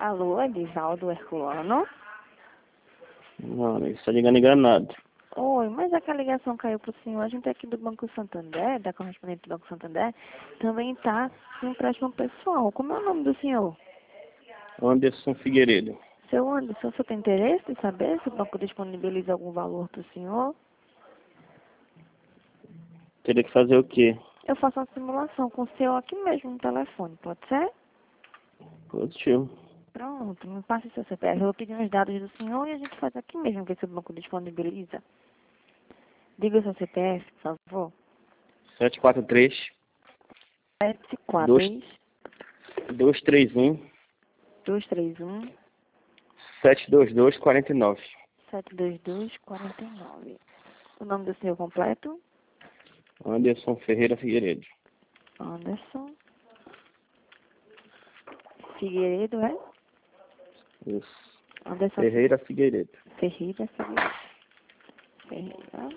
Alô, Edivaldo Herculano? Não, ele está ligando enganado. Oi, mas aquela ligação caiu pro senhor. A gente é aqui do Banco Santander, da correspondente do Banco Santander, também está no empréstimo pessoal. Como é o nome do senhor? Anderson Figueiredo. Seu Anderson, o senhor tem interesse em saber se o banco disponibiliza algum valor para o senhor? Teria que fazer o quê? Eu faço uma simulação com o senhor aqui mesmo no telefone, pode ser? Positivo. Pronto, me passe seu CPF. Eu vou pedir os dados do senhor e a gente faz aqui mesmo, ver se o banco disponibiliza. Diga o seu CPF, por favor. 743 743 231 231 722 49. 722 49. O nome do senhor completo? Anderson Ferreira Figueiredo. Anderson Figueiredo, é? Isso. Anderson Ferreira Figueiredo. Ferreira Figueiredo. Ferreira.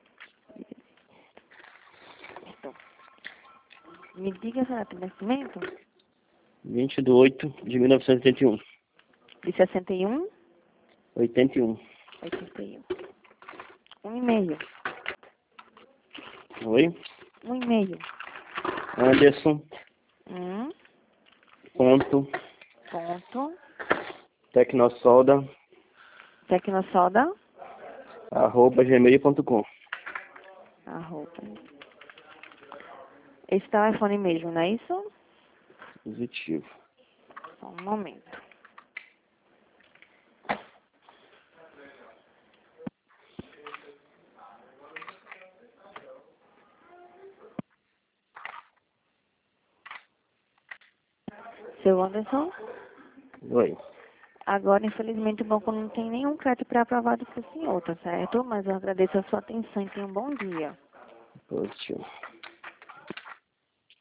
Então, me diga a data de nascimento? 20 de 8 de 1981. De 61? 81. 81. Um e-mail. Oi? Um e-mail. Anderson. Ponto. Tecnosolda. Tecnosoda. @gmail.com. Arroba. Esse telefone mesmo, não é isso? Positivo. Só um momento. Seu Anderson? Oi. Agora, infelizmente, o banco não tem nenhum crédito pré-aprovado para o senhor, tá certo? Mas eu agradeço a sua atenção e tenha um bom dia. Positivo.